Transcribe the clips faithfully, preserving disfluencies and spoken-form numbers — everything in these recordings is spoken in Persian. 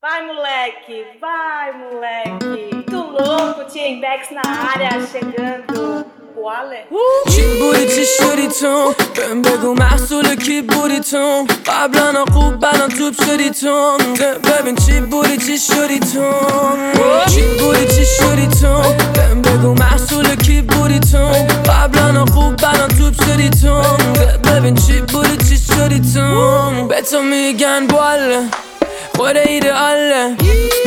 Vai, moleque, vai, moleque. Tu louco, T-Index na área, chegando. وله چی بودی چی شدی تو بهم بگو محصول کی بودی تو قبلا خوب بلان توپ شدی تو ببین چی بودی چی شدی تو چی بودی چی شدی تو بهم بگو محصول کی بودی تو قبلا خوب بلان توپ شدی تو ببین چی بودی چی شدی تو به تو میگن باله خود ایدئاله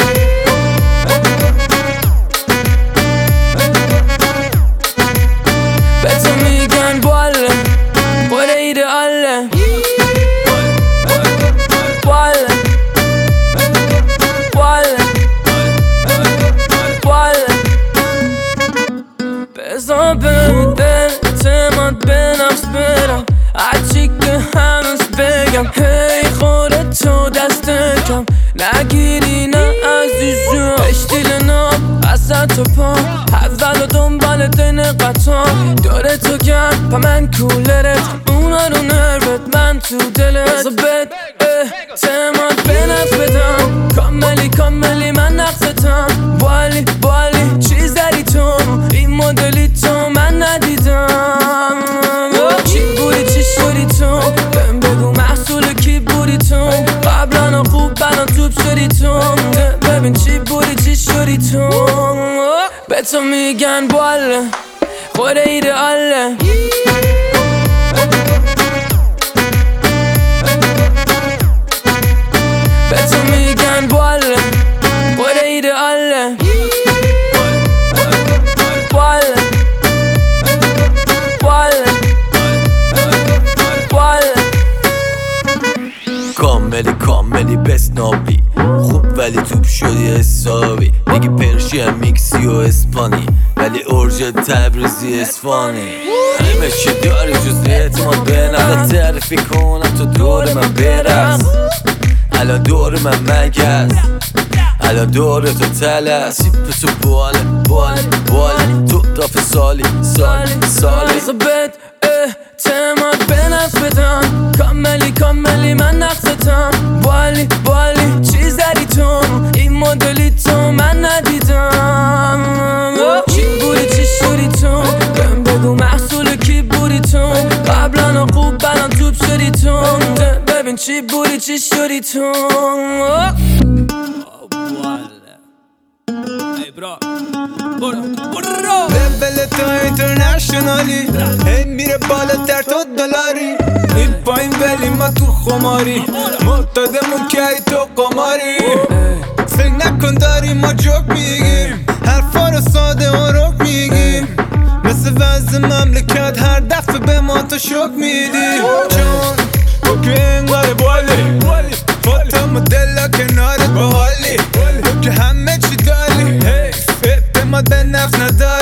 به تو میگن باله خود ایدئاله باله باله باله بذار بهم دل اعتماد به نفس برم هرچی که هنوز بگم هی خودتو دست کم نگیری نه عزیزم اشتیل ناب وسط و پا اول و دنبال دین قطار داره تو گرد پا من کولرت اونا رو نروت من تو دلت بزا بد اعتماد به نفس بدم کاملی کاملی من نقصتم بالی بالی چیز داری تو این مدلی تو من ندیدم چی بودی چی شدی تو بهم بگو محصول کی بودی تو قبلا خوب بلان توپ شدی تو ببین چی بودی چی شدی تو به تو میگن باله خود ایدئاله به تو میگن باله خود ایدئاله باله باله باله کاملی کاملی بسنابی خوب ولی توپ شدی حسابی میگی پرشی میکسی و اسپانی ولی اورژ تبریزی اسفانی همه چی داری جز اعتماد به نفس تعریفی کنم تو دور من برس الان دور من مگس الان دور تو تلس سیپ تو باله باله باله تو دافت سالی سالی سالی بزا بد اعتماد به نفس بدم کاملی کاملی من نقصتم بالی بالی چیز داری تو این مدلی تو من ندیدم چی بودی چی شدی تو بهم بگو محصول کی بودی تو قبلا خوب بلان توپ شدی تو ببین چی بودی چی شدی تو ای برا برو برو لول تو اینترنشنالی هی میره بالاتر تو دلاری این پایین ولی ما تو خماری معتادمون که ای تو قماری فکر نکن داری ما جوک میگیم حرفا رو ساده و رک میگیم مثل وضع مملکت هر دفعه به ما تو شک میدی چون تو که اینقدر بالی فاطمه دلا کنارت باحالی تو که همه چی داری اعتماد به نفس نداری